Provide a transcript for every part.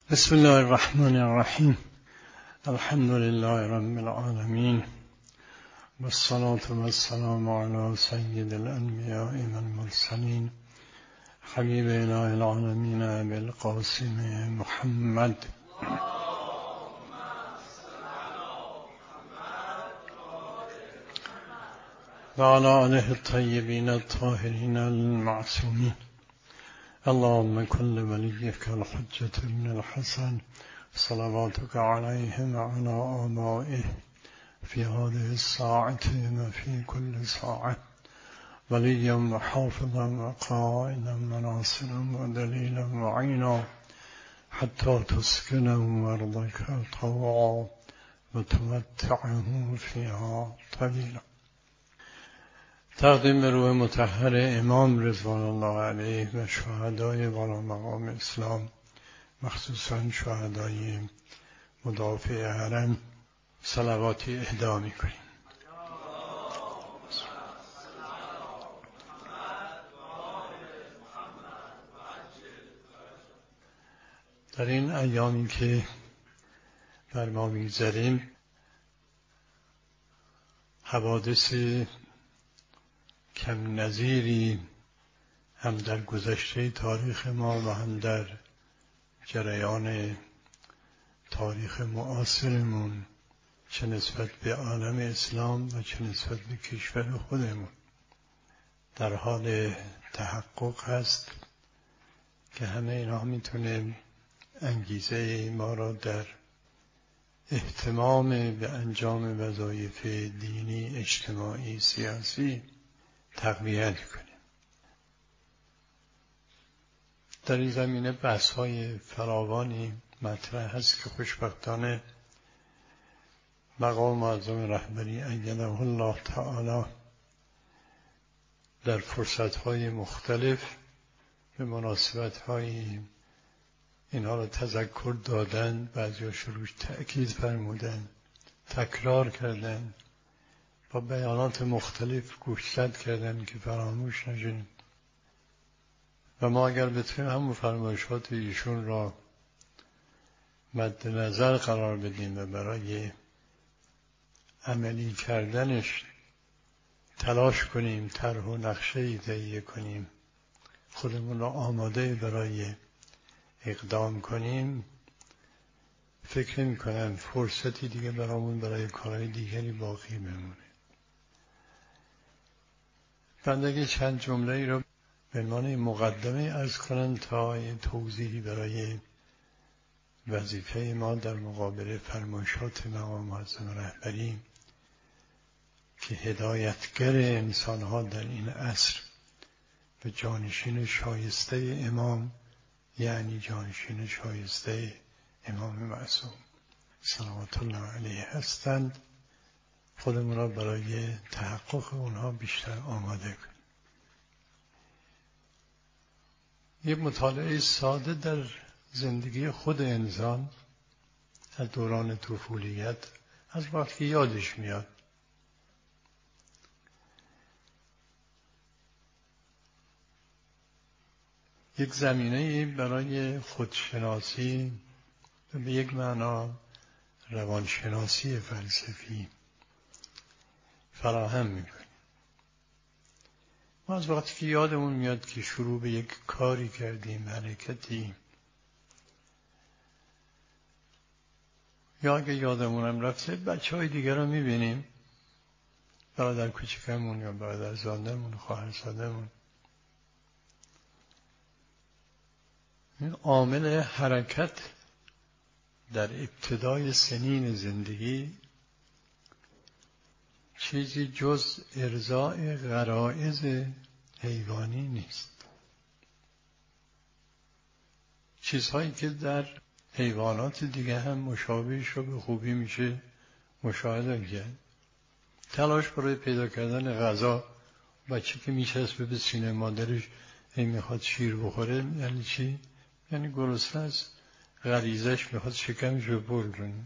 بسم الله الرحمن الرحیم. الحمد لله رب العالمین والصلاة والسلام علی سید الانبیاء والمرسلین حبیب اله العالمین ابی القاسم محمد و علی آله الطیبین الطاهرین المعصومین. اللهم كن لوليك الحجة ابن الحسن صلواتك عليه وعلى آبائه في هذه الساعة وفي كل ساعة وليا وحافظا وقائدا وناصرا ودليلا وعينا حتى تسكنه أرضك طوعا وتمتعه فيها طويلا. تقدیم به روح مطهر امام رضوان الله علیه و شهدای والا مقام اسلام، مخصوصا شهدای مدافع حرم، صلواتی اهدا می‌کنیم. در این ایامی که بر ما می‌گذریم حوادث کم نظیری هم در گذشته تاریخ ما و هم در جریان تاریخ معاصرمون، چه نسبت به عالم اسلام و چه نسبت به کشور خودمون، در حال تحقق هست که همه اینا میتونه انگیزه ما را در اهتمام به انجام وظایف دینی، اجتماعی، سیاسی تقویت کنیم. در این زمینه بحث‌های فراوانی مطرح هست که خوشبختانه مقام معظم رهبری ایده الله تعالی در فرصت‌های مختلف به مناسبت‌های اینها را تذکر دادن، بعضی‌هاش روش تأکید فرمودن، تکرار کردن، با بیانات مختلف گوشزد کردن که فراموش نشیم و ما اگر بتونیم همون فرمایشات ایشون را مد نظر قرار بدیم و برای عملی کردنش تلاش کنیم، طرح و نقشه‌ای تهیه کنیم، خودمون را آماده برای اقدام کنیم، فکر نمی‌کنم فرصتی دیگه برای کارهای دیگری باقی بمونه. بنده اگه چند جمله‌ای رو به عنوان مقدمه عرض کنم تا توضیحی برای وظیفه ما در مقابل فرمایشات مقام معظم رهبری که هدایتگر انسان‌ها در این عصر به جانشین شایسته امام، یعنی جانشین شایسته امام معصوم صلوات الله علیه هستند، خودمون را برای تحقق اونها بیشتر آماده کنیم. یه مطالعه ساده در زندگی خود انسان از دوران طفولیت، از وقتی که یادش میاد، یک زمینه برای خودشناسی و به یک معنا روانشناسی فلسفی فراهم میکنیم. ما از وقتی که یادمون میاد که شروع به یک کاری کردیم، حرکتی، یا اگه یادمونم رفته بچه‌های دیگر رو میبینیم، برادر کوچکمون یا برادرزاده‌مون، خواهرزاده‌مون، این عامل حرکت در ابتدای سنین زندگی چیزی جز ارضاء غرایز حیوانی نیست. چیزهایی که در حیوانات دیگه هم مشابهش رو به خوبی میشه مشاهده کرد. تلاش برای پیدا کردن غذا، بچه که میچسبه به سینه مادرش این میخواد شیر بخوره، یعنی چی؟ یعنی گرسنه است، غریزش میخواد شکمش رو پر کنه.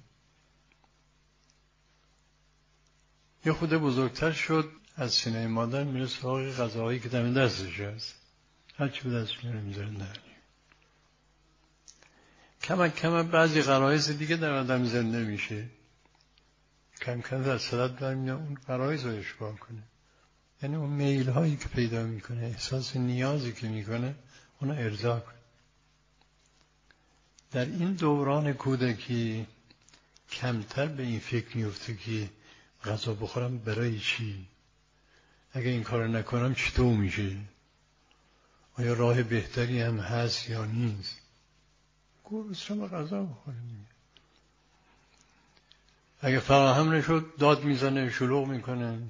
یه خود بزرگتر شد، از سینه مادر میره سراغ غذاهایی که دم دستش هست، هرچی به دستش میره میذاره. کم کم بعضی غرایز دیگه در آدم زنده میشه، کم کم در صدت برمیاد اون غرایز رو اشباع کنه. یعنی اون میل هایی که پیدا میکنه، احساس نیازی که میکنه، اونو ارضا کنه. در این دوران کودکی کمتر به این فکر میفته که غذا بخورم برای چی، اگه این کار نکنم چطور میشه، آیا راه بهتری هم هست یا نیست. گرسنه غذا بخوریم، اگه فراهم نشد داد میزنه، شلوغ میکنه.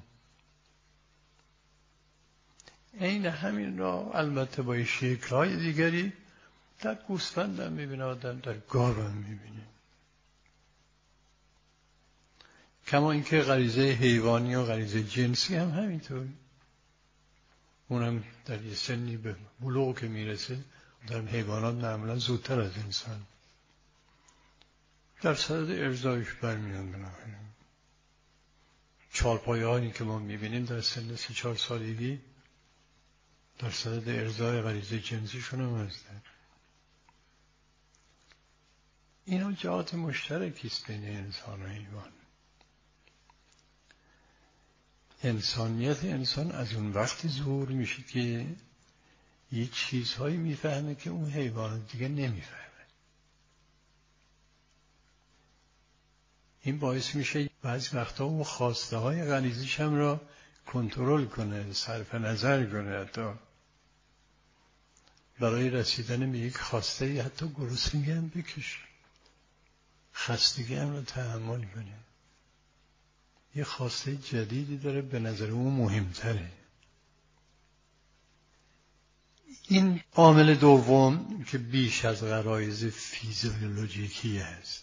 این همین را البته با شکل‌های دیگری در گوسفند هم میبینه آدم، در گاو هم میبینه. کما اینکه غریزه حیوانی و غریزه جنسی هم همینطور، اونم در یه سنی به بلوغ که میرسه، در حیوانات معمولا زودتر از انسان در صدد ارضایش برمیان. بنابراین چارپایه‌هایی که ما میبینیم در سن 3-4 سالگی در صدد ارضای غریزه جنسیشون هم هستن. اینا جهات مشترکی است بین انسان و حیوان. انسانیت انسان از اون وقتی ظهور میشه که یه چیزهایی میفهمه که اون حیوانات دیگه نمیفهمه. این باعث میشه بعضی وقتا اون خواسته های غریزیش هم را کنترل کنه، صرف نظر کنه، حتی برای رسیدن به یک خواسته حتی گرسنگی هم بکشه، خستگی هم را تحمل کنه. یه خواسته جدیدی داره به نظر اون مهمتره. این عامل دوم که بیش از غرایز فیزیولوژیکی است،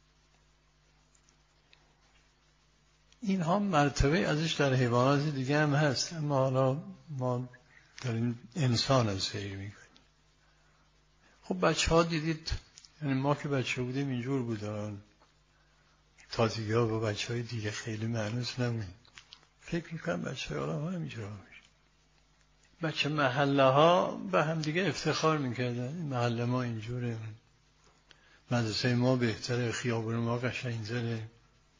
اینها مرتبه ازش در حیوانات دیگه هم هست، اما حالا ما در این انسان از سیر میکنیم. خب بچه ها دیدید، یعنی ما که بچه بودیم اینجور بودن، تازگی ها با بچه های دیگه خیلی معنوس نمید. فکر میکنم بچه های آدم ها همینجور میشه. بچه محله ها به هم دیگه افتخار میکردن، محله ما اینجوره، مدرسه ما بهتره، خیابون ما قشنگ‌تره.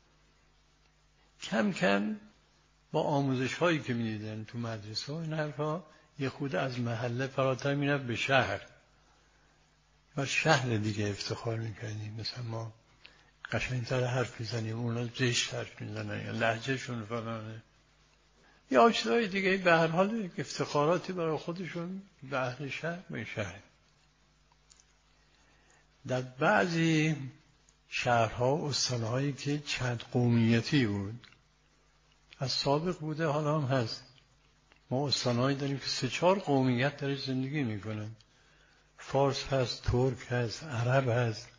کم کم با آموزش هایی که میدیدن تو مدرسه ها این حرفا یه خود از محله فراتر میرفت به شهر و شهر دیگه افتخار میکردیم. مثلا ما قشنگتر حرف میزنیم، اونا زشت حرف میزنن یا لهجهشون فلانه یا چیزای دیگه. به هر حال افتخاراتی برای خودشون به اهل شهر به شهر. در بعضی شهرها و استانهایی که چند قومیتی بود، از سابق بوده حالا هم هست، ما استانهایی داریم که 3-4 قومیت درش زندگی میکنن. فارس هست، ترک هست، عرب هست،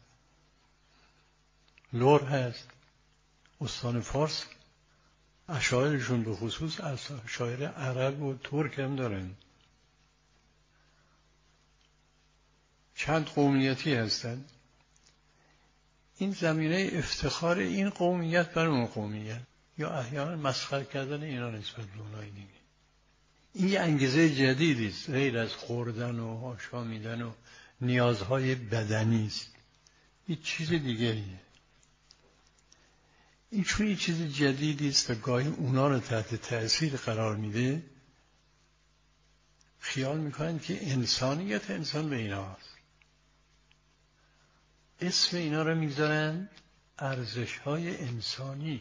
لور هست. استان فارس اشاعرشون به خصوص اشاعره عرب و ترک هم دارن. چند قومیتی هستن. این زمینه افتخار این قومیت بر اون قومیت یا احیانا مسخره کردن اینا نسبت به اونای دیگه. این یه انگیزه جدیدی است، غیر از خوردن و آشامیدن و نیازهای بدنی است. این چیز دیگریه. این چون یه چیز جدیدی است و گاهی اونا رو تحت تأثیر قرار میده، خیال میکنن که انسانیت انسان به اینا هست. اسم اینا رو میذارن ارزش‌های انسانی.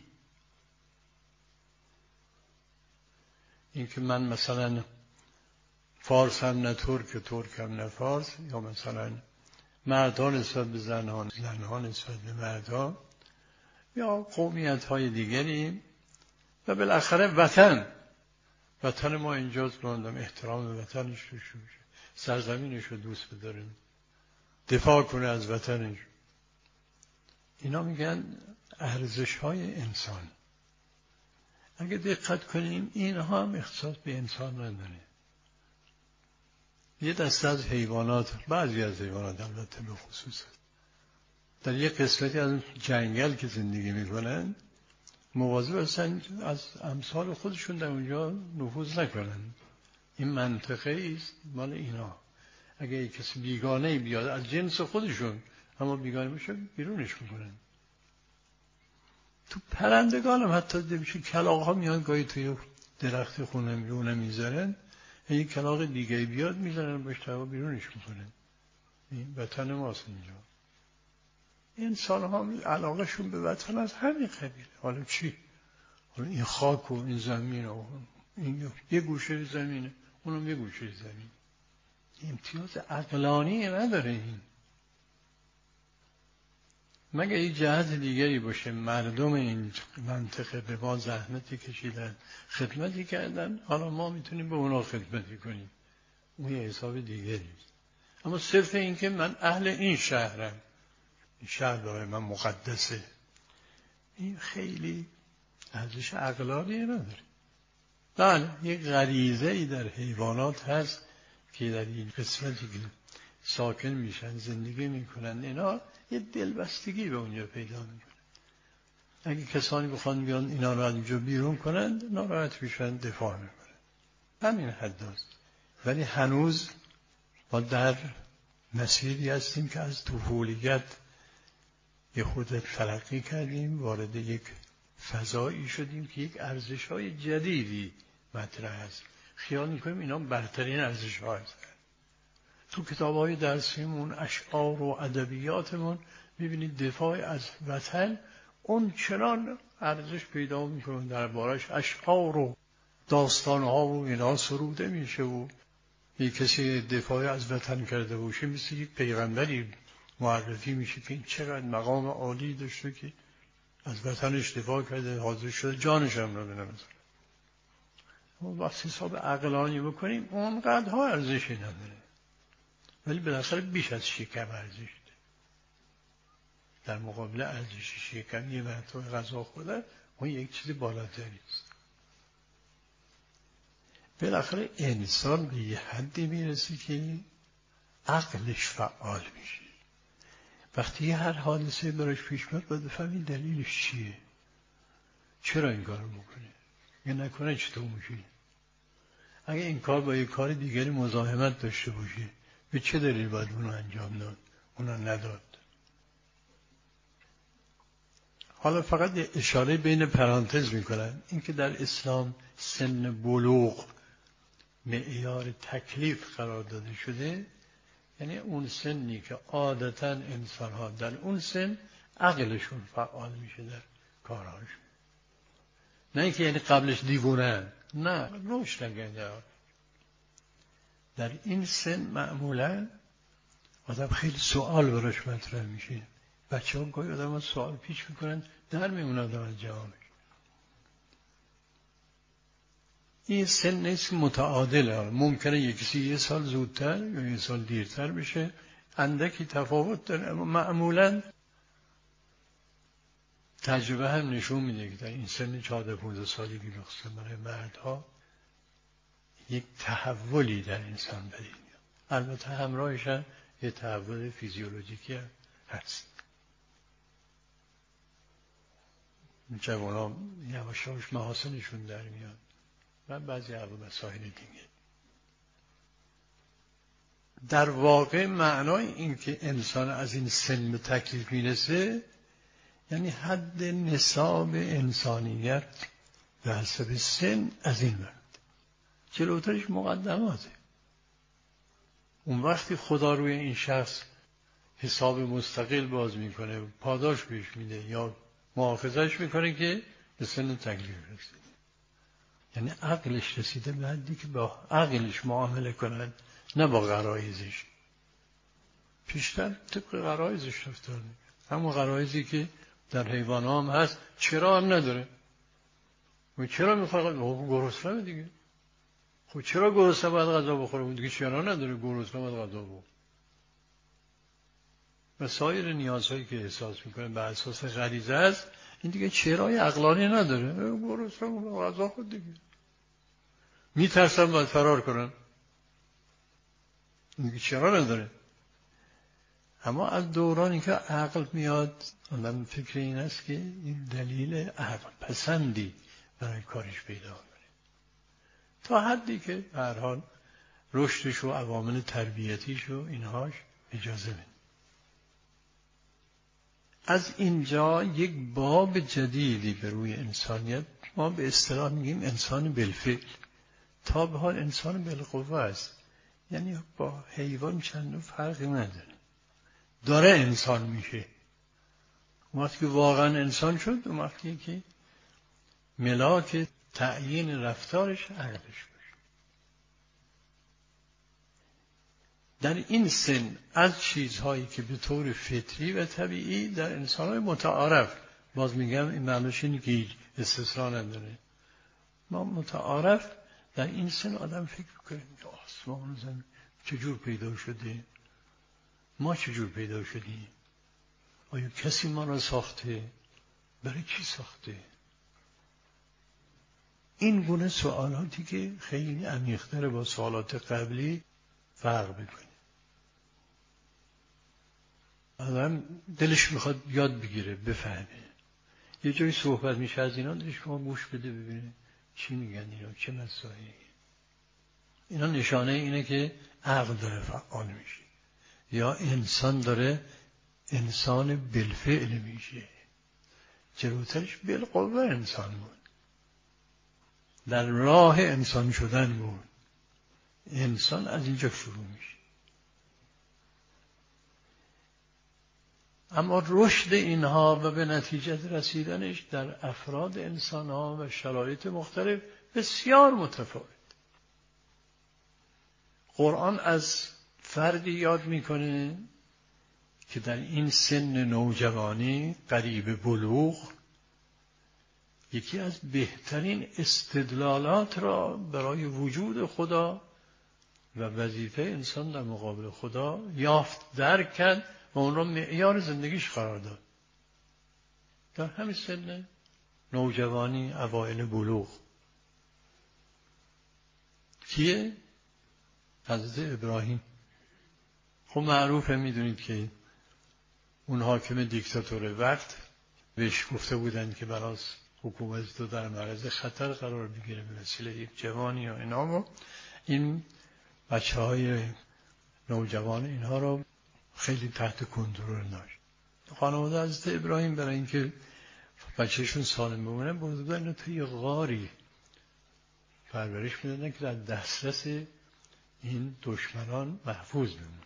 این که من مثلا فارس هم نه ترک، ترک هم نه فارس، یا مثلا مردان نسبت به زنان، زنان نسبت به مردان، یا قومیت های دیگری. و بالاخره وطن ما اینجاست، ماندم احترام وطنش رو شوشه، سرزمینش رو دوست بداریم، دفاع کنه از وطنش. اینا میگن ارزش های انسان. اگه دقت کنیم اینها هم اختصاص به انسان نداره. یه دسته از حیوانات، بعضی از حیوانات البته به خصوص، در یک قسمتی از جنگل که زندگی میکنن مواظب هستن از امثال خودشون در اونجا نفوذ نکنن. این منطقه است مال اینا. اگه یک کسی بیگانه بیاد از جنس خودشون اما بیگانه بشه بیرونش میکنن. تو پرندگان هم حتی میشه کلاغ ها میان گاهی توی درخت خونه میونه میذارن، یک کلاغ دیگه بیاد میذارن باش تا بیرونش میکنن. این وطن ماست اینجا. انسان ها علاقهشون به وطن از همین قبیله. حالا چی؟ حالا این خاک و این زمین و این یه گوشه زمینه، اونم یه گوشه زمین. امتیاز عقلانی نداره این. مگه این جهت دیگری باشه، مردم این منطقه به ما زحمتی کشیدن، خدمتی کردن، حالا ما میتونیم به اونا خدمتی کنیم، اون یه حساب دیگری. اما صرف این که من اهل این شهرم، این شهر برای من مقدسه، این خیلی ارزش عقلانی نداره. بله یک غریزه ای در حیوانات هست که در این قسمتی که ساکن میشن زندگی میکنن، اینا یه دلبستگی به اونجا پیدا میکنن. اگه کسانی بخوان بیان اینا رو از اینجا بیرون کنند ناراحت میشن، دفاع میکنن. همین حد هست. ولی هنوز ما در مسیری هستیم که از طفولیت یه خودت ترقی کردیم، وارد یک فضایی شدیم که یک ارزش‌های جدیدی مطرح است. خیال میکنیم اینا برترین ارزش‌ها هستند. تو کتاب‌های درسیمون، اشعار و ادبیاتمون می‌بینید دفاع از وطن اون چنان ارزش پیدا می‌کنه، دربارش اشعار و داستان‌ها و اینا سروده میشه و یک کسی دفاع از وطن کرده باشه مثل یک پیغمبری معرفی میشه که این چقدر مقام عالی داشته که از وطنش دفاع کرده، حاضر شده جانش هم رو بده. ما وقتی حساب عقلانی بکنیم اونقدرها ارزشی نداره، ولی بالاخره بیش از شکم ارزش داره. در مقابل ارزش شکم یه مرتبه غذا خوردن اون یک چیز بالاتری است. بالاخره انسان به یه حدی میرسه که عقلش فعال میشه. وقتی هر حادثه براش پیش میاد باید بفهمید دلیلش چیه، چرا این کارو میکنه، یا نکنه چطور میشه. اگه این کار با یک کار دیگری مزاحمت داشته باشه به چه دلیل باید اونو انجام داد، اونو نداد. حالا فقط یه اشاره بین پرانتز میکنم، این که در اسلام سن بلوغ معیار تکلیف قرار داده شده، یعنی اون سنی که عادتا انسان ها در اون سن عقلشون فعال میشه در کارهاشون. نه اینکه یعنی قبلش دیوونه، نه روش نگنده. در این سن معمولا آدم خیلی سوال براش مطرح میشه. بچه ها گاهی آدم ها سوال پیش میکنن در میمونه آدم از جوابش. این سن نیست که متعادله، ممکنه یکی یه سال زودتر یا یه سال دیرتر بشه، اندکی تفاوت داره، اما معمولا تجربه هم نشون میده که در این سن 14-15 سالگی بخصوصا برای مردها یک تحولی در انسان بدید میاد. البته همراهش هم یه تحول فیزیولوژیکی هست. جوانان یواش یواش محاسنشون در میاد و بعضی مسائل دیگه. در واقع معنای این که انسان از این سن به تکلیف میرسه یعنی حد نصاب انسانیت به حسب سن از این مرد، جلوترش مقدماته. اون وقتی خدا روی این شخص حساب مستقل باز میکنه، پاداش بهش میده یا مؤاخذش میکنه که به سن تکلیف رسیده. یعنی عقلش رسیده به حدی که با عقلش معامله کنن، نه با غرایزش. پیشتر طبق غرایزش رفتار میکنه، همون غرایزی که در حیوان هم هست. چرا هم نداره؟ و چرا میخواد؟ گرسنه دیگه. خب چرا گرسنه باید غذا بخوره؟ اون دیگه چرا نداره گرسنه باید غذا بخوره؟ و سایر نیازهایی که احساس میکنه بر اساس غریزه است، این دیگه چرای عقلانی نداره. گرسنه غذا خود دیگه. میترسن باید فرار کنن، این دیگه چرا نداره. اما از دورانی که عقل میاد، آدم فکر این است که این دلیل عقل پسندی برای کارش پیدا کنه، تا حدی که به هر حال رشدش و عوامل تربیتیش و اینهاش اجازه بده. از اینجا یک باب جدیدی به روی انسانیت، ما به اصطلاح میگیم انسان بالفعل. تا به حال انسان بالقوه است، یعنی با حیوان چندان فرقی نداره، داره انسان میشه. اون وقتی که واقعا انسان شد، اون وقتی که ملاک تعیین رفتارش عقلش باشه. در این سن از چیزهایی که به طور فطری و طبیعی در انسان‌های متعارف، باز میگم این معنیش اینه که هیچ استثنا نداره، ما متعارف در این سن آدم فکر کنیم که آسمان و زمین چجور پیدا شده، ما چجور پیدا شدیم، آیا کسی ما را ساخته، برای چی ساخته؟ این گونه سوالاتی که خیلی عمیق‌تر با سوالات قبلی فرق بکنه. آدم دلش میخواد یاد بگیره، بفهمه. یه جایی صحبت میشه از اینا، دلش شما گوش بده ببینه چی میگن اینا، چه مسائلی. اینا نشانه اینه که عقل داره فعال میشه، یا انسان داره انسان بالفعل میشه. جلوترش بالقوه انسان بود، در راه انسان شدن بود. انسان از اینجا شروع میشه. اما رشد اینها و به نتیجه رسیدنش در افراد انسانها و شرایط مختلف بسیار متفاوت. قرآن از فردی یاد میکنه که در این سن نوجوانی قریب بلوغ یکی از بهترین استدلالات را برای وجود خدا و وظیفه انسان در مقابل خدا یافت، درک کرد و اون را معیار زندگیش قرار داد. در همین سن نوجوانی، اوایل بلوغ. کیه؟ حضرت ابراهیم. خب معروفه، میدونید که اون حاکم دیکتاتور وقت بهش گفته بودند که براس حکومت تو در معرض خطر قرار بگیره به وسیله یک جوانی یا اینا، و این بچه‌های نوجوان اینها رو خیلی تحت کنترل داشت. خانواده حضرت ابراهیم برای اینکه بچه‌شون سالم بمونه بردن اینو توی غاری پرورش میدادن که در دسترس این دشمنان محفوظ بمونه.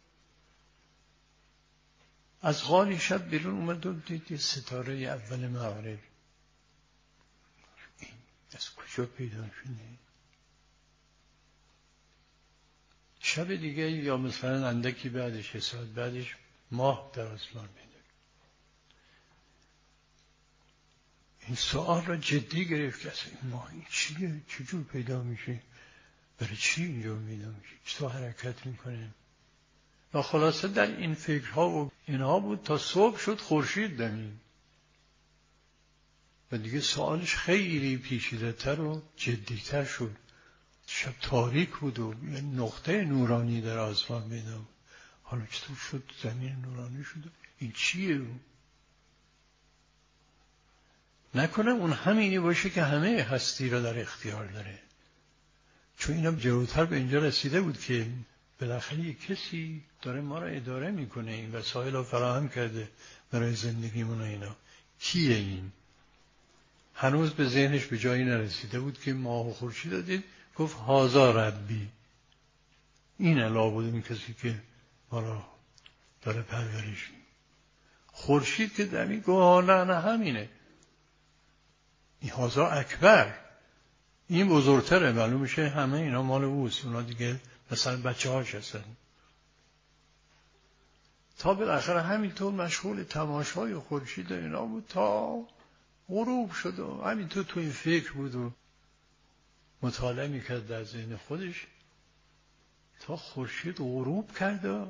از غاری شب بیرون اومد و دید یه ستاره اول معارف. این از کجا پیدا شده؟ شب دیگه یا مثلا اندکی بعدش، یه ساعت بعدش، ماه در آسمان پیدا. این سوال را جدی گرفت که اصلا این ماه این چیه؟ چجور پیدا میشه؟ برای چی اینجا پیدا میشه؟ چطور حرکت میکنه؟ و خلاصه در این فکرها و اینها بود تا صبح شد خورشید دمید و دیگه سوالش خیلی پیچیده‌تر و جدی‌تر شد. شب تاریک بود و یه نقطه نورانی در آسمان پیدا بود. حالا چطور شد زمین نورانی شد؟ این چیه؟ نکنه اون همینی باشه که همه هستی را در اختیار داره. چون اینا جلوتر به اینجا رسیده بود که بالاخره یک کسی داره ما را اداره میکنه، این وسایل رو فراهم کرده برای زندگیمون و اینا. کیه این؟ هنوز به ذهنش به جایی نرسیده بود که ماه و خورشید دید، گفت هازا ربی، این علا بود این کسی که ما را داره پرورش. خورشید که دمی گفت نه همینه، این هازا اکبر، این بزرگتره، معلوم میشه همه اینا مال اوست، اونا دیگه مثلا بچه هاش هستن. تا بالاخره همینطور مشغول تماشای خورشید اینا بود تا غروب شد و همینطور تو این فکر بود و مطالعه میکرد در ذهن خودش تا خورشید غروب کرد و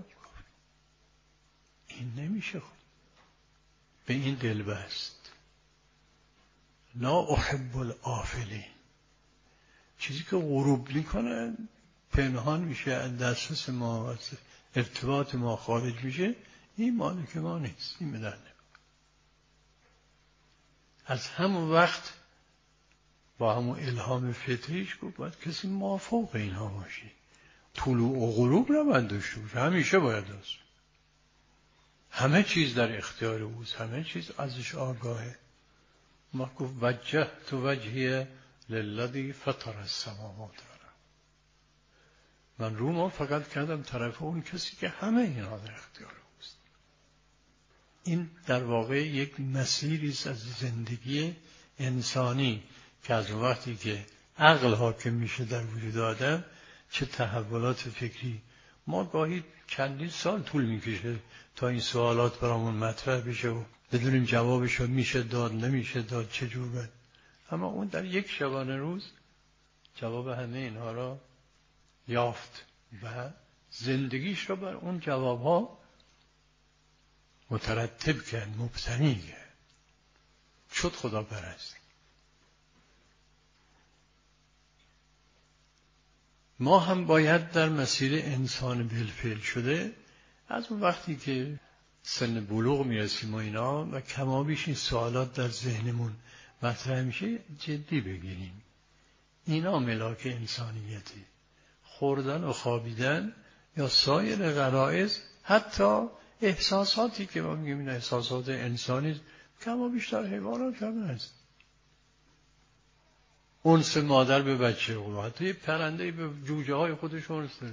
این نمیشه، به این دل بست. لا احب الافلین، چیزی که غروب میکنه پنهان میشه، از دسترس ما، از ارتباط ما خارج میشه، این مالک ما نیست، این بدن. از همون وقت با همون الهام فطریش گفت باید کسی مافوق اینها باشه، طلوع و غروب نباید داشته باشه، همیشه باید داشت. همه چیز در اختیار اوست، همه چیز ازش آگاهه. ما گفت وجهت وجهی للذی فطر السماوات. من رومو فقط کردم طرف اون کسی که همه اینها در اختیار اوست. این در واقع یک مسیری است از زندگی انسانی که از وقتی که عقل حاکم میشه در وجود آدم چه تحولات فکری. ما گاهی چندین سال طول میکشه تا این سوالات برامون مطرح بشه و بدونیم جوابشو میشه داد نمیشه داد چجور. اما اون در یک شبانه روز جواب همه اینها را یافت و زندگیش را بر اون جوابها مترتب کرد، مبتنی کرد، شد خدا پرست. ما هم باید در مسیر انسان بالفعل شده از اون وقتی که سن بلوغ میرسیم و اینا و کمابیش این سوالات در ذهنمون مطرح میشه جدی بگیریم. اینا ملاک انسانیتی. خوردن و خوابیدن یا سایر غرایز، حتی احساساتی که ما میگیم این احساسات انسانی کما بیشتر حیوانات هم هست. انس مادر به بچه و حتی یه پرنده به جوجه های خودش انس داره.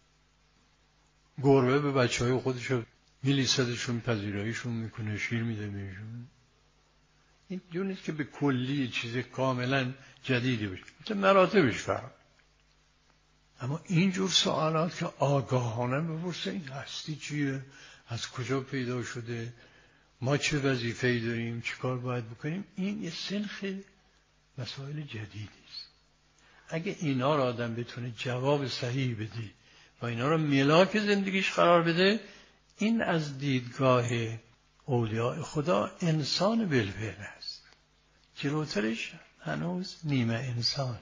گربه به بچه های خودش میلیسدشون، پذیراییشون میکنه، شیر میده بهشون. این جور نیست که به کلی چیز کاملا جدیدی بشه، مثل مراتبش فرق. اما اینجور سوالات که آگاهانه بپرسه این هستی چیه، از کجا پیدا شده، ما چه وظیفه‌ای داریم، چه کار باید بکنیم، این یه سنخ مسائل جدیدی است. اگه اینا را آدم بتونه جواب صحیح بده و اینا را ملاک زندگیش قرار بده، این از دیدگاه اولیاء خدا انسان بالفعل است. جلوترش هنوز نیمه انسانی.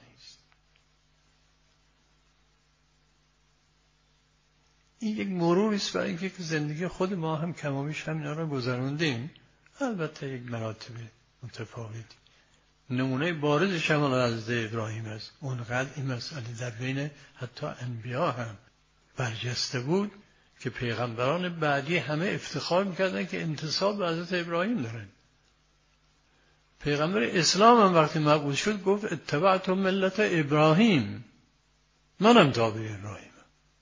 این یک مروری است برای اینکه زندگی خود ما هم کمابیش همینا را گذروندیم، البته یک مراتب متفاوتی. نمونه بارزش هم از ابراهیم است. اونقدر این مسئله در بین حتی انبیا هم برجسته بود که پیغمبران بعدی همه افتخار میکردن که انتساب به حضرت ابراهیم دارن. پیغمبر اسلام هم وقتی مبعوث شد گفت اتبعت ملت ابراهیم، منم تابع ابراهیم.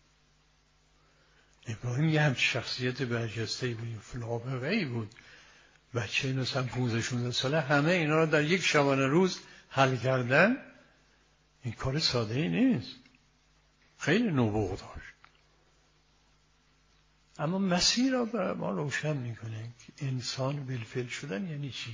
ابراهیم یه همچه شخصیت برجسته‌ای بود، فلابقه‌ای بود. بچه مثلا 15-16 ساله همه اینا رو در یک شبانه روز حل کردن. این کار ساده‌ای نیست، خیلی نبوغ داشت. اما مسیر را برای ما روشن میکنه که انسان بالفعل شدن یعنی چی.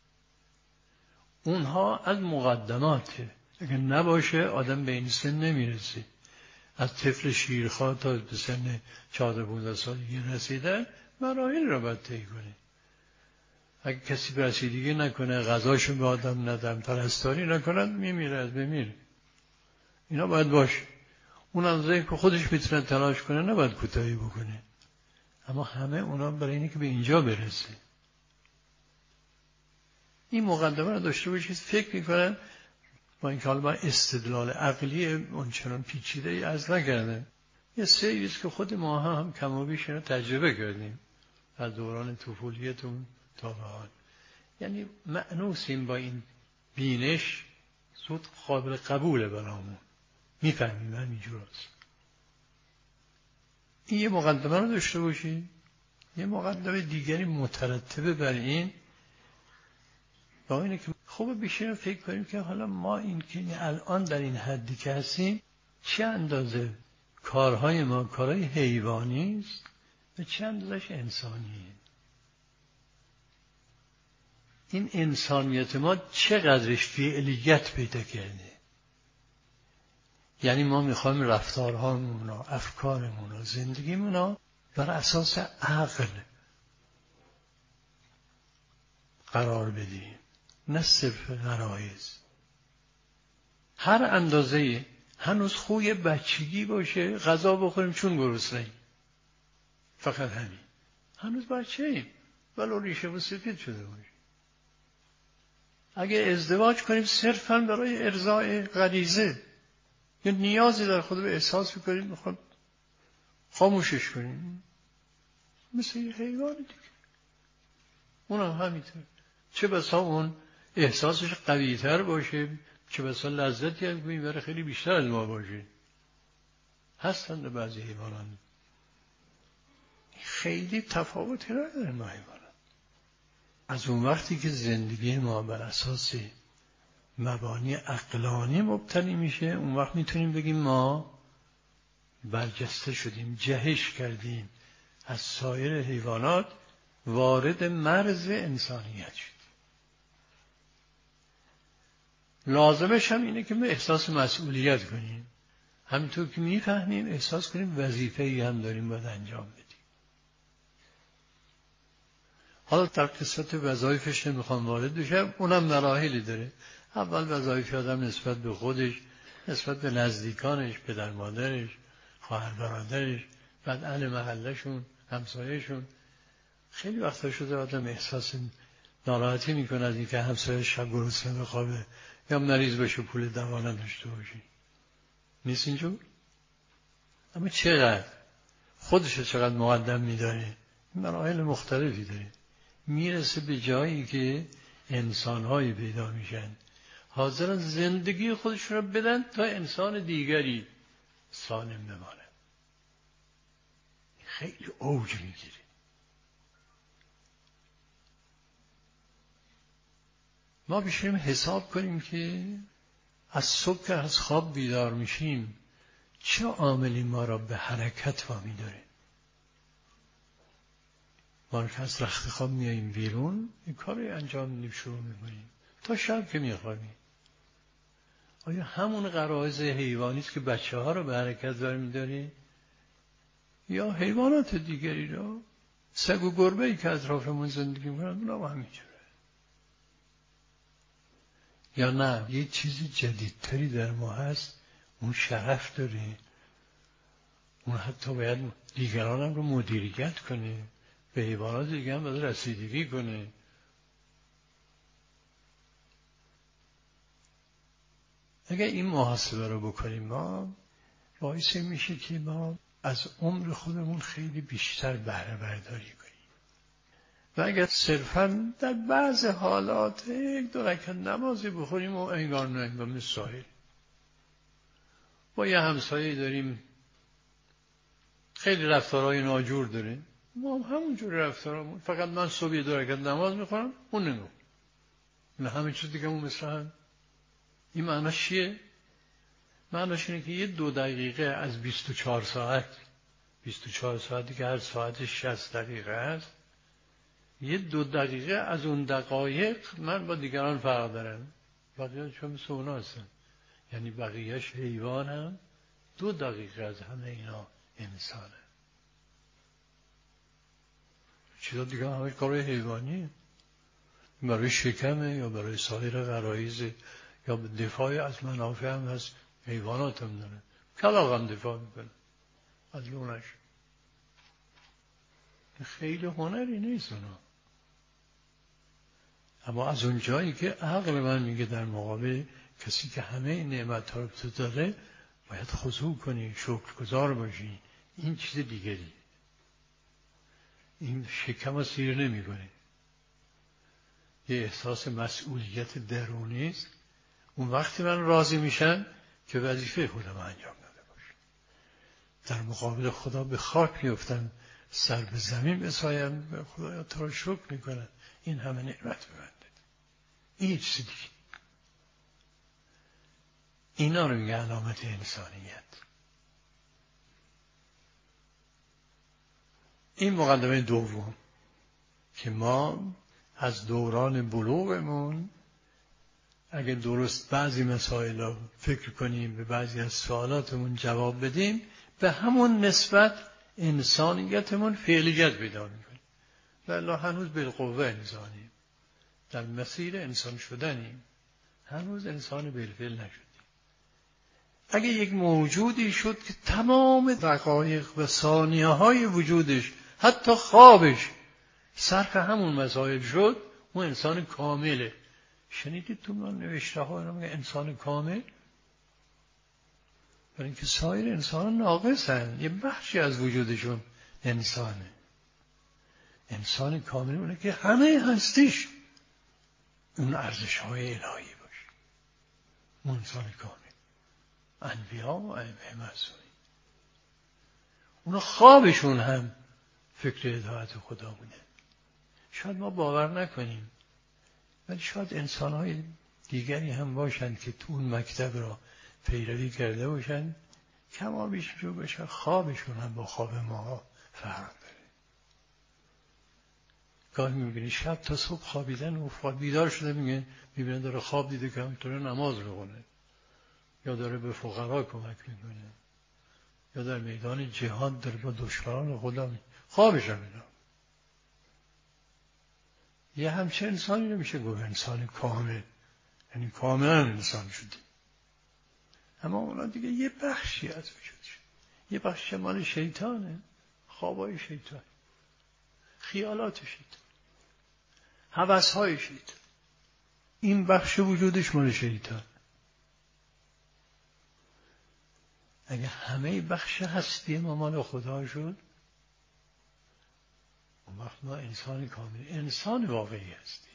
اونها از مقدماته، اگر نباشه آدم به این سن نمیرسه. از طفل شیرخوار تا به سن 14-15 سالگی رسیدن مراحل را باید طی کنه. اگه کسی رسیدگی نکنه، غذاشو به آدم ندم، پرستاری نکنه، میمیره، از بمیره. اینا باید باشه. اون اندازه‌ای که خودش میتونه تلاش کنه نباید کوتاهی بکنه. اما همه اونا برای اینه که به اینجا برسه. این مقدمه رو داشته باشید. فکر میکنن با این کلمه استدلال عقلی اونچنان پیچیده‌ای از نکردن. یه سیری است که خود ما هم کم و بیش تجربه کردیم از دوران طفولیتون تا به حال. یعنی مأنوسیم با این بینش، زود قابل قبوله برامون، میفهمیم همینجور است. این یه مقدمه رو داشته باشید. یه مقدمه دیگری مترتبه بر این با اینه که خوب بیشتر فکر کنیم که حالا ما این که الان در این حدی که هستیم چه اندازه کارهای ما کارهای حیوانی است و چه اندازهش انسانیه. این انسانیت ما چقدرش فعلیت پیدا کرده. یعنی ما میخوایم رفتارهامون و افکارمون و زندگیمون بر اساس عقل قرار بدیم، نه صرف غرایز. هر اندازه هنوز خوی بچگی باشه غذا بخوریم چون گرسنه‌ایم، فقط همین. هنوز بچه‌ایم ولو ریشه و سفید شده باشه. اگه ازدواج کنیم صرفاً برای ارضای غریزه، یه نیازی در خود به احساس می‌کنیم، می‌خوام خاموشش کنیم، مثل یه حیوان دیگه. اونم همینطور. چه بسا اون احساسش قوی‌تر باشه، چه بسا لذتی از میبره خیلی بیشتر از ما باشه. هستند بعضی حیوانات خیلی تفاوتی نداره ما حیوانات. از اون وقتی که زندگی ما بر اساس مبانی عقلانی مبتنی میشه، اون وقت میتونیم بگیم ما برجسته شدیم، جهش کردیم، از سایر حیوانات وارد مرز انسانیت شد. لازمش هم اینه که ما احساس مسئولیت کنیم، همینطور که میفهمیم احساس کنیم وظیفه‌ای هم داریم باید انجام بدیم. حالا در قسمت وظایفش نمیخوام وارد بشم، اونم مراحلی داره. اول وظایف آدم نسبت به خودش، نسبت به نزدیکانش، پدر مادرش، خواهر برادرش، بعد اهل محلشون، همسایهشون. خیلی وقتا شده آدم احساس ناراحتی میکنه از اینکه همسایه شب گرسنه بخوابه یا مریض بشه پول دوا نداشته باشه. نیست اینجور؟ اما چقدر خودش چقدر مقدم میداره، مراحل مختلفی داره. میرسه به جایی که انسان‌هایی پیدا میشن حاضرن زندگی خودشون رو بدن تا انسان دیگری سالم بمانه. خیلی اوج میگیره. ما بشیم حساب کنیم که از صبح که از خواب بیدار میشیم چه عاملی ما را به حرکت وامی داره. ما که از رخت خواب میاییم بیرون این کاری انجام میدیم، شروع میکنیم تا شب که میخوابیم. آیا همون غرایز حیوانی است که بچه ها رو به حرکت برمی‌داره یا حیوانات دیگری رو؟ سگ و گربه‌ای که اطرافمون زندگی میکنن اونا هم همینجوره. یا نه یه چیز جدیدتری در ما هست، اون شرف داره، اون حتی باید دیگران هم رو مدیریت کنه، به حیوانات دیگه هم باید رسیدگی کنه. اگر این محاسبه رو بکنیم ما باعث میشه که ما از عمر خودمون خیلی بیشتر بهره برداری کنیم. و اگر صرفاً در بعض حالات یک دو رکعت نمازی بخوریم و انگار نه انگار مثل ساحل. با یه همسایه داریم خیلی رفتارهای ناجور داره، ما هم همونجور رفتارمون، فقط من صبح یه دو رکعت نماز میخورم اون نمیخورم، نه همه چیز دیگه اون مثل هم. این معناش چیه؟ معناش اینه که یه 2 دقیقه از 24 ساعتی که هر ساعت 60 دقیقه است، یه 2 دقیقه از اون دقایق من با دیگران فرق دارم، بقیه چون مثل اونا هستن. یعنی بقیهش حیوان هم 2 دقیقه از همه اینا انسانه. چیزا دیگه همه کارهای حیوانیه، برای شکمه یا برای سایر غرایز یا دفاع از منافع هم هست. حیوانات هم داره، کلاغ هم دفاع میکنه از لونش. خیلی هنری نیست اونا. اما از اون جایی که عقل من میگه در مقابل کسی که همه این نعمت‌ها رو تو داره باید خضوع کنی، شکرگزار باشی، این چیز دیگری، این شکم رو سیر نمی‌کنه. یه احساس مسئولیت درونی است. اون وقتی من راضی میشم که وظیفه خودم انجام داده باشم، در مقابل خدا به خاک میافتم، سر به زمین بسایم، به خدایا تو رو شکر میکنم این همه نعمت به من دادی. این چیزی دیگه. اینا رو میگه علامت انسانیت. این مقدمه دوم که ما از دوران بلوغمون اگه درست بعضی مسائل رو فکر کنیم، به بعضی از سوالاتمون جواب بدیم، به همون نسبت انسانیتمون فعلیت پیدا میکنه. والله هنوز بالقوه انسانیم، در مسیر انسان شدنیم، هنوز انسان بالفعل نشدیم. اگه یک موجودی شد که تمام دقایق و ثانیه های وجودش حتی خوابش صرف همون مسائل شد، اون انسان کامله. شنیدید تو من نوشته ها اینا میگه انسان کامل؟ برای اینکه سایر انسان ناقصن، یه بخشی از وجودشون انسانه. انسان کامل اونه که همه هستیش اون ارزش‌های الهی باشه. اون انسان کامل. انبیا و ائمه معصومین اونا خوابشون هم فکر اطاعت خدا بوده. شاید ما باور نکنیم، ولی شاید انسان‌های دیگری هم باشند که تو اون مکتب را پیروی کرده باشند، کما بیش جو باشن خوابشون هم با خواب ما فرق داره. گاهی می‌بینی شب تا صبح خوابیدن و بیدار شده می‌بینن داره خواب دیده که همینطوره نماز می‌خونه، یا داره به فقرا کمک می‌کنه، یا در میدان جهاد داره با دشمنان خدا خوابش هم می‌بینه. یه همچه انسانی نمیشه گفت انسان کامل، یعنی کاملا انسان شده. اما اونا دیگه یه بخشی از وجودش، یه بخش مال شیطانه، خوابای شیطان، خیالات شیطان، هوس‌های شیطان. این بخش وجودش مال شیطان. اگه همه بخش هستی ما مال خدا شد، اون وقت ما انسان کامل، انسان واقعی هستی.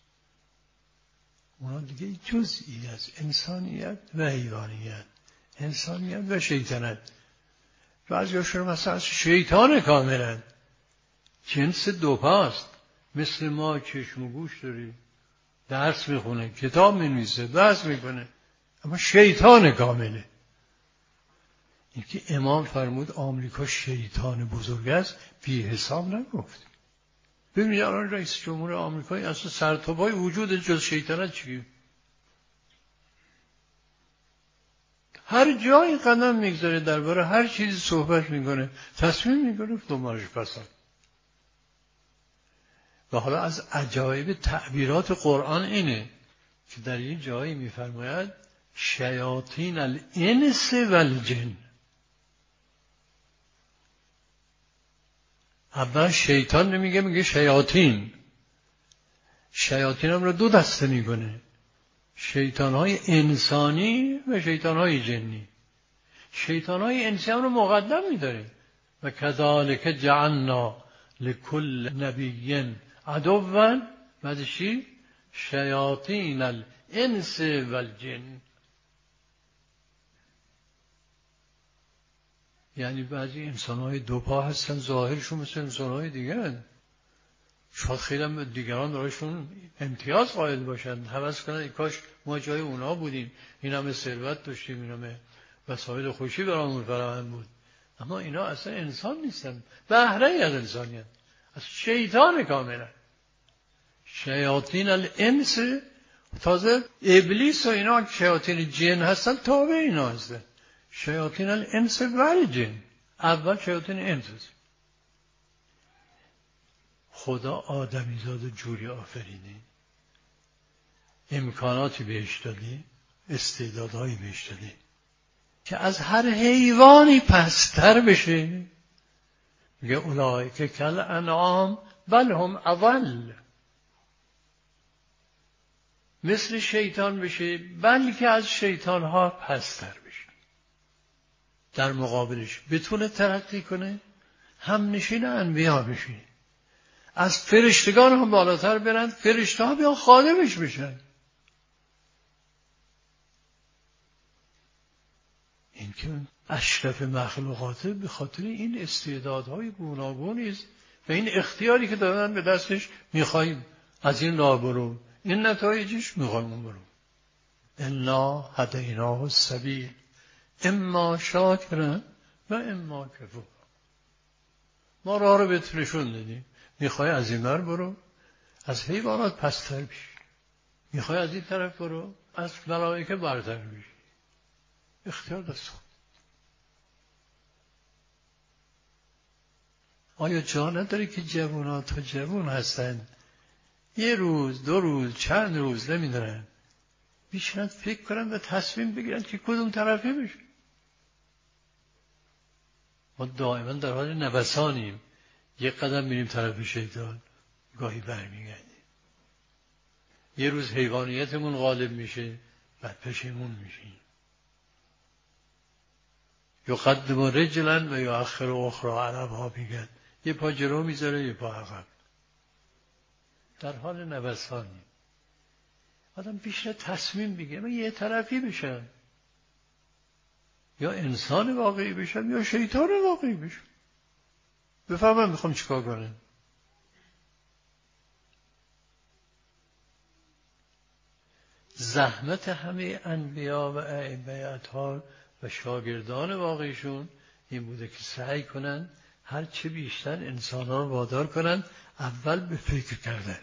اونا دیگه جزئی از انسانیت و حیوانیت، انسانیت و شیطنت. بعضیاشون مثلا شیطان کاملن، جنس دوپاست، مثل ما چشم و گوش داری، درس میخونه، کتاب مینویسه، بحث میکنه، اما شیطان کامله. این که امام فرمود آمریکا شیطان بزرگ است، بی حساب نگفت. ببینید الان رئیس جمهور آمریکایی اصلا سرتاپای وجود جز شیطنت چیه؟ هر جایی قدم میگذاره درباره هر چیزی صحبت میکنه، تصمیم میگیره دنبالش پسند. و حالا از عجایب تعبیرات قرآن اینه که در یه جایی میفرماید شیاطین الانس والجن. اول شیطان نمیگه، میگه شیاطین. شیاطین هم رو دو دسته میکنه، شیطانهای انسانی و شیطانهای جنی. شیطانهای انسانی رو مقدم میداره و کذالک جعلنا لکل نبی عدوا، بعد چی؟ شیاطین الانس والجن. یعنی بعضی انسانهای دو پا هستن، ظاهرشون مثل انسانهای دیگه هستن. شاید خیلی هم دیگران درشون امتیاز قائل باشن، هوس کنن کاش ما جای اونا بودیم، این همه ثروت داشتیم، این همه وسایل خوشی برامون فراهم بود. اما اینا اصلا انسان نیستن، بهره از انسانیت، از شیطان کاملا. شیاطین الانس، تازه ابلیس و اینا شیاطین جن هستن، تابع اینا هستن. شیاطین الانس والجن، اول شیاطین انس هست. خدا آدمیزاد جوری آفریده، امکاناتی بهش داده، استعدادهایی بهش داده که از هر حیوانی پستر بشه. میگه اولئک کالانعام بل هم اضل. مثل شیطان بشه، بلکه از شیطانها پستر بشه. در مقابلش بتونه ترقی کنه، هم نشین انبیا بشه، از فرشتگان هم بالاتر برن، فرشته ها بیان خادمش بشن. این که اشرف مخلوقاته به خاطر این استعدادهای گوناگونی است و این اختیاری که دادن به دستش، میخوایم از این راه برو، این نتایجش میخوایم اون برو. انا هدیناه السبیل اما شاکرا و اما کفورا. ما راه رو بهت نشون دادیم، میخوای از این ور برو، از حیوانات پستر بشی، میخوای از این طرف برو، از ملائکه برتر بشی. اختیار دست خود. آیا جا نداره که جوانات تا جوان هستن یه روز، دو روز، چند روز نمیدونن بیشتر فکر کنن و تصمیم بگیرن که کدوم طرفی بشه؟ ما دائما در حال نوسانیم، یک قدم میریم طرف شیطان، گاهی برمیگردیم. یه روز حیوانیتمون غالب میشه، بعد پشیمون میشیم. یقدم رجلا و یؤخر اخرى، عرب‌ها میگن یه پا جلو میذاره، یه پا عقب. در حال نوسانی. آدم بیشتر تصمیم بگیره من یه طرفی بشم، یا انسان واقعی بشم یا شیطان واقعی بشم. بفهمم میخوام چیکار کنم. زحمت همه انبیا و ائمه اطهار و شاگردان واقعیشون این بوده که سعی کنن هر چه بیشتر انسان‌ها رو وادار کنن اول به فکر کردن.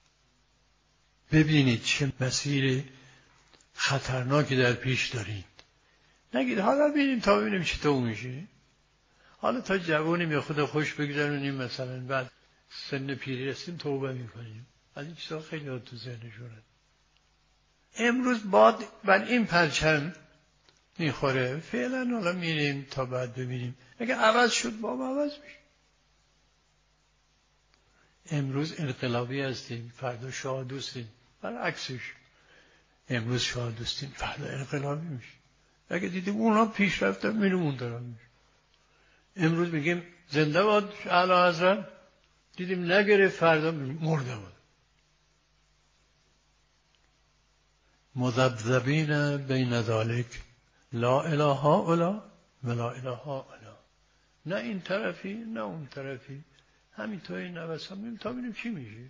ببینید چه مسیر خطرناکی در پیش دارید. نگید حالا ببینیم تا ببینیم چطور میشه. حالا تا جوونیم یا خدا خوش بگذرونیم، مثلا بعد سن پیری رسیم توبه میکنیم. از این چیزا خیلی ها تو ذهنشونه. امروز باد بر این پرچم میخوره، فعلا حالا میریم تا بعد ببینیم. اگه عوض شد با ما عوض میشه. امروز انقلابی هستیم، فردا شاه دوستیم، برعکسش. امروز شاه دوستیم، فردا انقلابی میشه. اگه دیدیم اونا پیش رفتن میریم اون طرف میشه. امروز میگیم زنده باد اعلی حضرت، دیدیم نگرفت، فردا مرده بود. مذبذبین بین ذالک لا اله هؤلاء و لا اله هؤلاء. نه این طرفی نه اون طرفی، همینطوری نوسان میریم تا ببینیم چی میشه.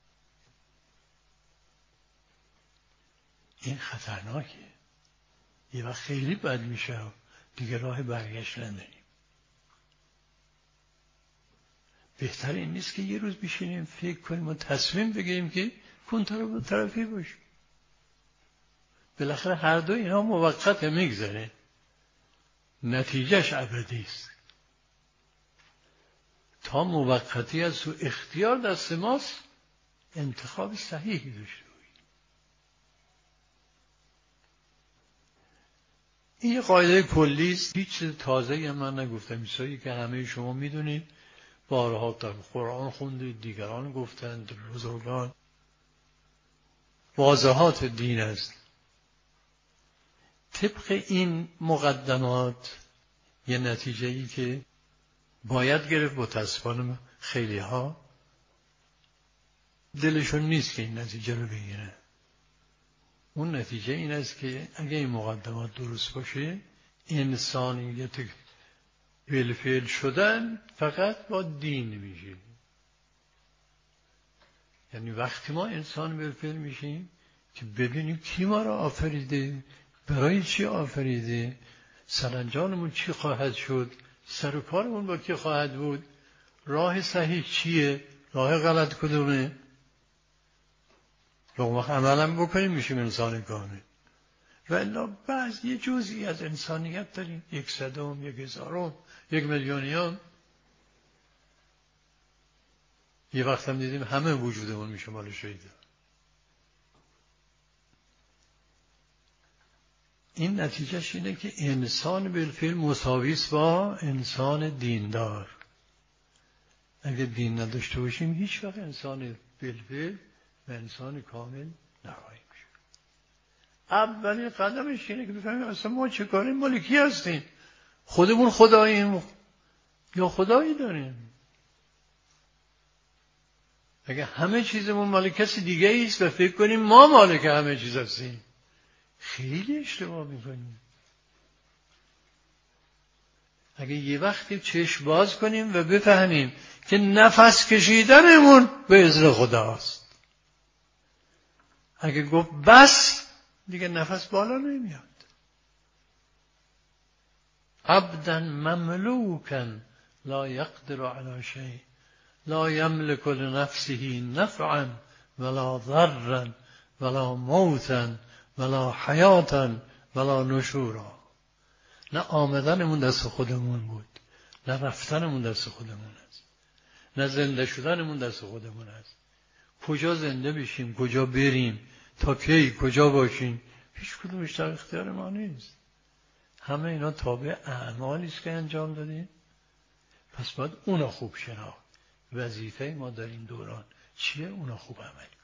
این خطرناکه. یه وقت خیلی بد میشه، دیگه راه برگشت نداریم. بهتر این نیست که یه روز بشینیم فکر کنیم و تصمیم بگیریم که کون طرفی باشیم. بالاخره هر دو اینا موقت میگذره، نتیجهش ابدی است. تا موقتی از سو اختیار دست ماست، انتخاب صحیحی داشته باشیم. این یه قاعده کلی است، هیچ چیز تازه‌ای من نگفتم. چیزایی که همه شما میدونید، بارها در قرآن خوندید، دیگران گفتند، بزرگان. واضحات دین است. طبق این مقدمات یه نتیجه‌ای که باید گرفت، متاسفانه خیلی ها دلشون نیست که این نتیجه رو بگیرن. اون نتیجه این است که اگه این مقدمات درست باشه، انسانیت بالفعل شدن فقط با دین میشه. یعنی وقتی ما انسان بالفعل میشیم که ببینیم کی ما را آفریده، برای چی آفریده، سرانجاممون چی خواهد شد، سر و کارمون با کی خواهد بود، راه صحیح چیه، راه غلط کدومه. اون وقت عملا بکنیم میشیم انسان کامل. و الا بعض یه جزئی از انسانیت داریم، 100م، 1000م، 1,000,000م. یه وقت هم دیدیم همه وجودمون میشه مال شیطان. این نتیجهش اینه که انسان بالفعل مساوی است با انسان دیندار. اگه دین نداشته باشیم هیچ وقت انسان بالفعل و انسان کامل نخواهیم شد. اولین قدمش اینه که بفهمیم اصلا ما چه کاری مال کی هستیم. خودمون خداییم یا خدایی داریم؟ اگه همه چیزمون مال کسی دیگه ایست و فکر کنیم ما مالک همه چیز هستیم، خیلی اشتباه میکنیم. اگه یه وقتی چشم باز کنیم و بفهمیم که نفس کشیدنمون به اذن خداست. اگه گفت بس، دیگه نفس بالا نمیاد. عبدا مملوکا لا یقدر علی شیء لا یملک لنفسه نفعا ولا ضرا ولا موتا ولا حیاتا ولا نشورا. نه آمدنمون دست خودمون بود، نه رفتنمون دست خودمون است، نه زنده شدنمون دست خودمون است. کجا زنده بشیم، کجا بریم، تا کی کجا باشیم، هیچ کدومش در اختیار ما نیست. همه اینا تابع اعمالی است که انجام دادیم. پس باید اونا خوب شناخت. وظیفه ما در این دوران چیه؟ اونا خوب عمل کنیم.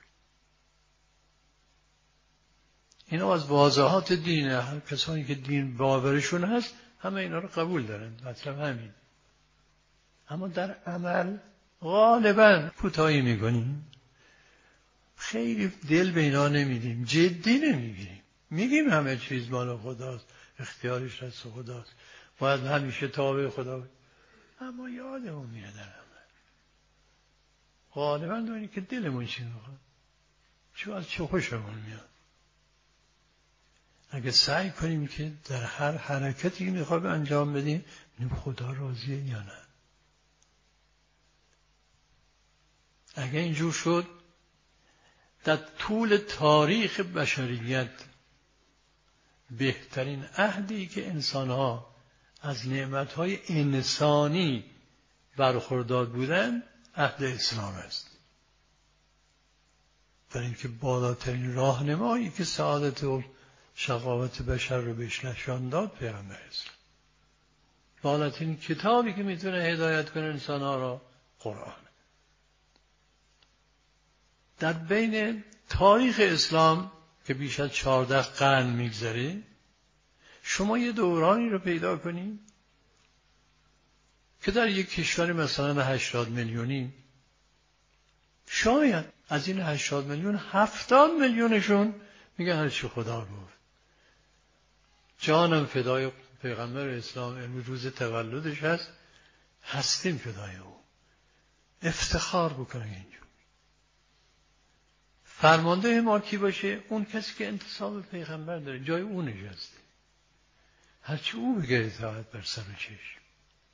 اینا از واضحات دینه. هر کسانی که دین باورشون هست همه اینا رو قبول دارن. مطلب همین. اما در عمل غالبا کوتاهی میکنیم. خیلی دل به اینا نمیدیم، جدی نمیگیریم. میگیم همه چیز مال خداست، اختیارش دست خداست، باید همیشه تابع خدا، اما یادمون میره در همه. غالبا دونی که دلمون چی میخواد، چون از چه خوشمون میاد. اگه سعی کنیم که در هر حرکتی که میخوایم انجام بدیم ببینیم خدا راضیه یا نه. اگه اینجور شد، در طول تاریخ بشریت بهترین عهدی که انسانها از نعمتهای انسانی برخوردار بودن عهد اسلام است. در اینکه بالاترین راهنمایی که سعادت و شقاوت بشر رو بهش نشان داد پیغمبر اسلام. بالاترین کتابی که میتونه هدایت کنه انسانها را قرآن. در بین تاریخ اسلام که بیش از 14 قرن میگذره، شما یه دورانی رو پیدا کنید که در یک کشور مثلا 80 میلیونی، شاید از این 80 میلیون 70 میلیونشون میگن هر چی خدا گفت. جانم فدای پیغمبر اسلام، امروز روز تولدش هست، هستیم فدای او، افتخار بکنه اینجور. فرمانده ما کی باشه؟ اون کسی که انتساب به پیغمبر داره، جای او نشسته، هرچی او بگه اطاعت بر سر و چشم.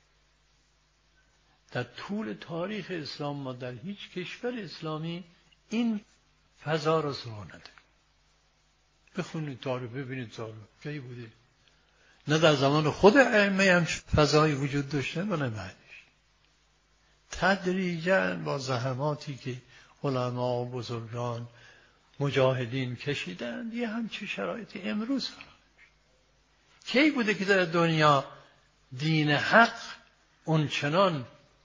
در طول تاریخ اسلام ما در هیچ کشور اسلامی این فضا را سراغ نداریم. بخونید تاریخ، ببینید تاریخ کی بوده. نه در زمان خود ائمه هم فضایی وجود داشته و نه بعدش. تدریجاً با زحماتی که علما و بزرگان مجاهدین کشیدند یه همچه شرایطی امروز فراهم شد. کی بوده که در دنیا دین حق اونچنان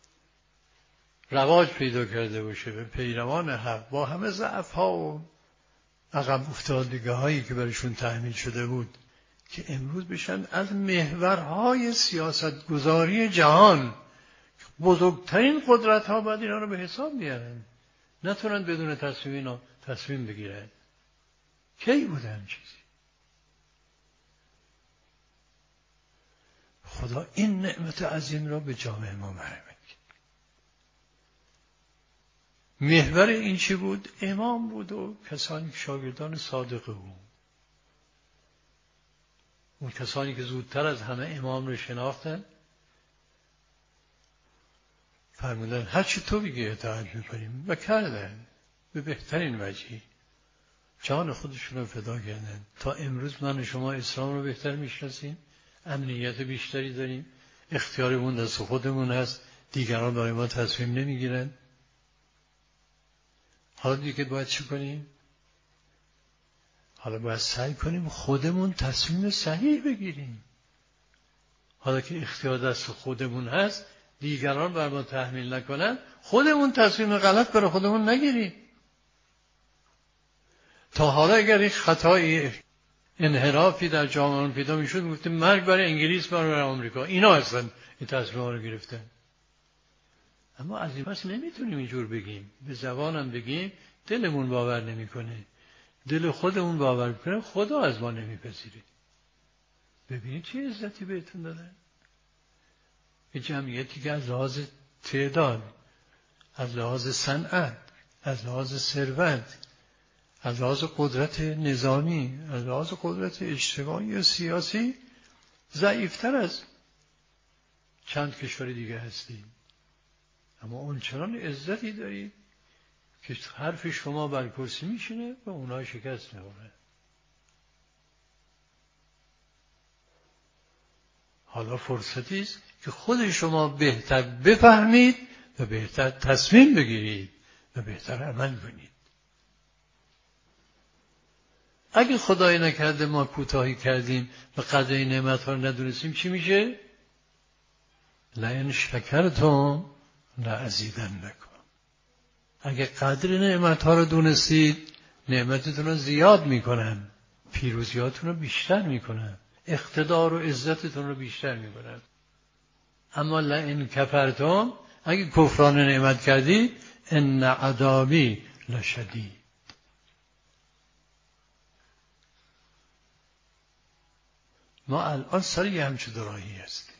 رواج پیدا کرده باشه به پیروان حق با همه ضعف‌ها و عقب افتادگی‌هایی که برشون تحمیل شده بود که امروز بشن از محورهای سیاستگذاری جهان، بزرگترین قدرت‌ها باید اینا رو به حساب بیارن، نتونن بدون تصمیم بگیرن. کی بوده هم چیزی؟ خدا این نعمت عظیم را به جامعه ما مرحمت کرد. محور این چی بود؟ امام بود و کسانی که شاگردان صادق او، اون کسانی که زودتر از همه امام رو شناختن، فرمودن هر چی تو بگی اطاعت میکنیم و کردن به بهترین وجهی. جان خودشون رو فدا کردن. تا امروز من و شما اسلام رو بهتر میشناسیم، امنیت بیشتری داریم، اختیارمون دست خودمون هست، دیگران برای ما تصمیم نمیگیرن. حالا دیگه باید چی کنیم؟ حالا باید سعی کنیم خودمون تصمیم صحیح بگیریم. حالا که اختیار دست خودمون هست، دیگران بر ما تحمیل نکنن، خودمون تصمیم غلط برای خودمون نگیریم. تا حالا اگر یک خطایی انحرافی در جامعه پیدا میشد، گفتیم مرگ برای انگلیس، برای آمریکا، اینا هستن این تصمیم ها رو گرفتن. اما از این پس نمیتونیم اینجور بگیم، به زبانم بگیم دلمون باور نمیکنه، دل خودمون باور میکنه، خدا از ما نمیپذیره. ببینید چه عزتی بهتون دادن. یه جمعیتی که از لحاظ تعداد، از لحاظ صنعت، از لحاظ ثروت، از لحاظ قدرت نظامی، از لحاظ قدرت اجتماعی و سیاسی ضعیفتر از چند کشور دیگه هستی، اما اون چنان عزتی دارید که حرف شما بر کرسی میشینه و اونها شکست میخورن. حالا فرصتی است که خود شما بهتر بفهمید و بهتر تصمیم بگیرید و بهتر عمل کنید. اگه خدای نکرده ما کوتاهی کردیم و قدر این نعمت‌ها رو ندونستیم، چی میشه؟ لئن شکرتم لأزیدنکم. اگه قدر نعمت‌ها رو دونستید، نعمتتون رو زیاد میکنم، پیروزیاتون رو بیشتر میکنم، اقتدار و عزتتون رو بیشتر میکنم. اما لئن کفرتم، اگه کفران نعمت کردید، ان عذابی لشدید، ما الان سر یه همچه دراهی هستیم.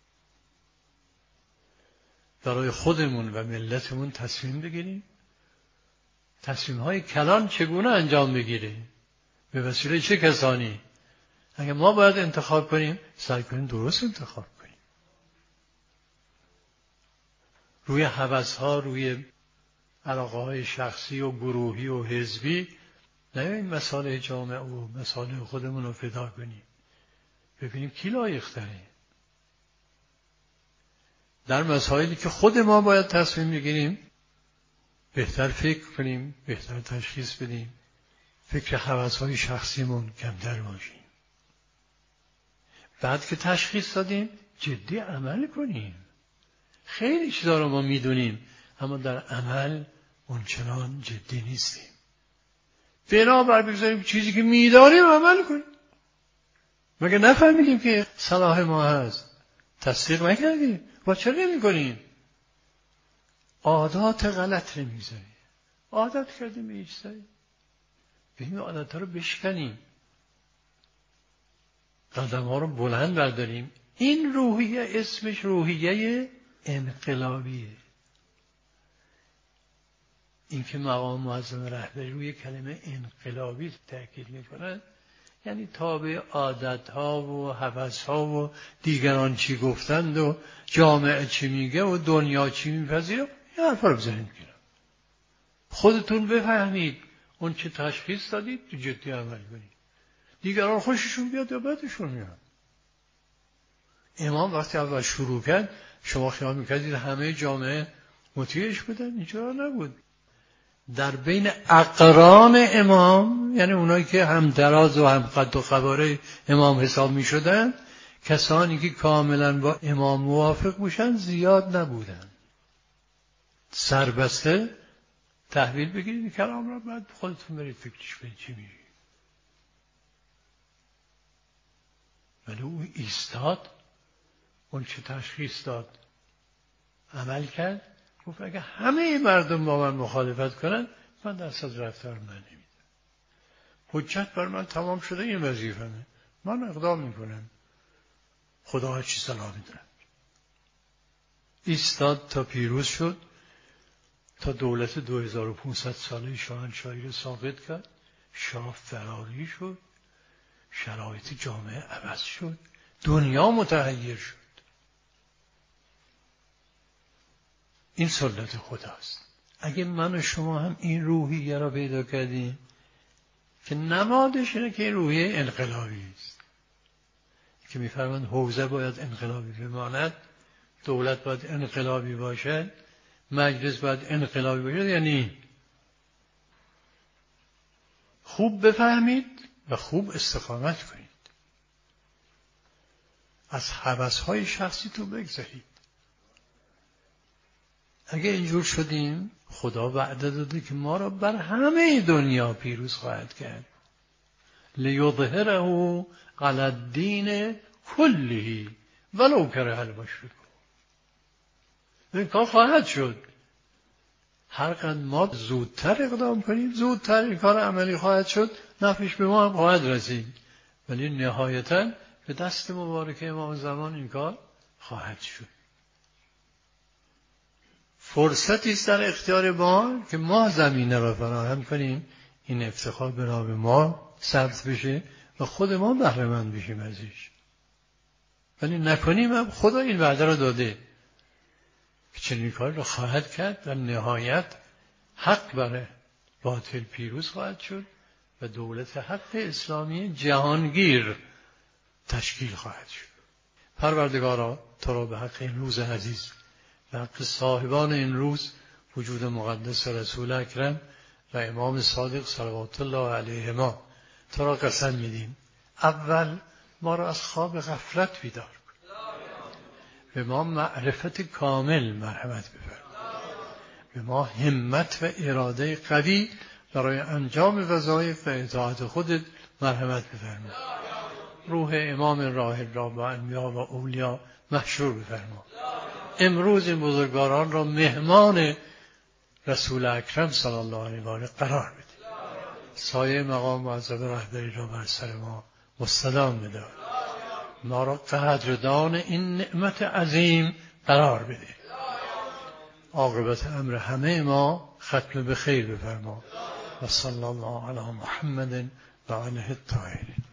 برای خودمون و ملتمون تصمیم بگیریم. تصمیم‌های کلان چگونه انجام بگیره؟ به وسیله چه کسانی؟ اگه ما باید انتخاب کنیم، سعی کنیم درست انتخاب کنیم. روی هوس‌ها، روی علاقه‌های شخصی و گروهی و حزبی نه این مصالح جامعه و مصالح خودمون رو فدا کنیم. ببینیم کی لایق‌تره. در مسائلی که خود ما باید تصمیم بگیریم بهتر فکر کنیم، بهتر تشخیص بدیم، فکر هوس‌های شخصیمون کمتر باشیم. بعد که تشخیص دادیم جدی عمل کنیم. خیلی چیزا رو ما میدونیم اما در عمل اونچنان جدی نیستیم. بنابر بگذاریم چیزی که میدانیم عمل کنیم. مگه نفهمیدیم که صلاح ما هست؟ تصدیق نکردیم. ما چرا نمی کنیم؟ عادات غلط نمیذاریم. عادت کردیم به هیچ چیزی. ببینیم عادت ها رو بشکنیم. قدم ها رو بلند برداریم. این روحیه اسمش روحیه انقلابیه. این که مقام معظم رهبری روی کلمه انقلابی تاکید میکنن یعنی تابع عادت ها و هوس ها و دیگران چی گفتند و جامعه چی میگه و دنیا چی میپذیره این حرفا رو بزنید کنار. خودتون بفهمید اون چه تشخیص دادید تو جدی عمل کنید. دیگران خوششون بیاد یا بدشون میاد. امام وقتی اول شروع کرد شما خیال میکردید همه جامعه مطیعش بودن؟ اینجا نبود. در بین اقران امام یعنی اونایی که هم دراز و هم قد و قواره امام حساب می شدن کسانی که کاملا با امام موافق باشن زیاد نبودن. سربسته تحویل بگیرید کلام را بعد خودتون برید فکرش برید چی میگید. ولی او ایستاد اون چه تشخیص داد عمل کرد. گفت اگه همه مردم با من مخالفت کنن من دست از رفتار من نمیدم. حجت بر من تمام شده این وظیفه‌مه. من اقدام میکنم. خدا هر چی صلاح میدونه. ایستاد تا پیروز شد تا دولت 2500 ساله شاهنشاهی رو ثابت کرد. شاه فراری شد. شرایط جامعه عوض شد. دنیا متغیر شد. این سنت خداست. اگه من و شما هم این روحیه را پیدا کردیم که نمادش اینه که این روحیه انقلابی است که میفرمایند حوزه باید انقلابی بماند، دولت باید انقلابی باشد، مجلس باید انقلابی باشد. یعنی خوب بفهمید و خوب استقامت کنید. از هوس‌های شخصی تو بگذارید. اگه اینجور شدیم خدا وعده داده که ما را بر همه دنیا پیروز خواهد کرد. لیظهره علی الدین کله ولو کره المشرکون. این کار خواهد شد. هر قدر ما زودتر اقدام کنیم زودتر این کار عملی خواهد شد. نفعش به ما هم خواهد رسید. ولی نهایتاً به دست مبارک امام زمان این کار خواهد شد. فرصتی است در اختیار ما که ما زمینه را فراهم کنیم این افتخار به نام ما ثبت بشه و خود ما بهره مند بشیم ازش. ولی نکنیم هم خدا این وعده را داده که چنین کار را خواهد کرد و نهایت حق بر باطل پیروز خواهد شد و دولت حق اسلامی جهانگیر تشکیل خواهد شد. پروردگارا تو را به حق این روز عزیز و حق صاحبان این روز وجود مقدس رسول اکرم و امام صادق صلوات الله علیهما تو را قسم میدیم. اول ما را از خواب غفلت بیدار کن. به ما معرفت کامل مرحمت بفرما. به ما همت و اراده قوی برای انجام وظایف و اطاعت خودت مرحمت بفرما. روح امام راحل را با انبیا و اولیا محشور بفرما. امروز این بزرگواران را مهمان رسول اکرم صلی الله علیه و آله قرار بده. سایه مقام معظم رهبری را بر سر ما مستدام بدار. ما را قدردان این نعمت عظیم قرار بده. عاقبت امر همه ما ختم به خیر بفرما. و صلی الله علی محمد و آله الطاهرین.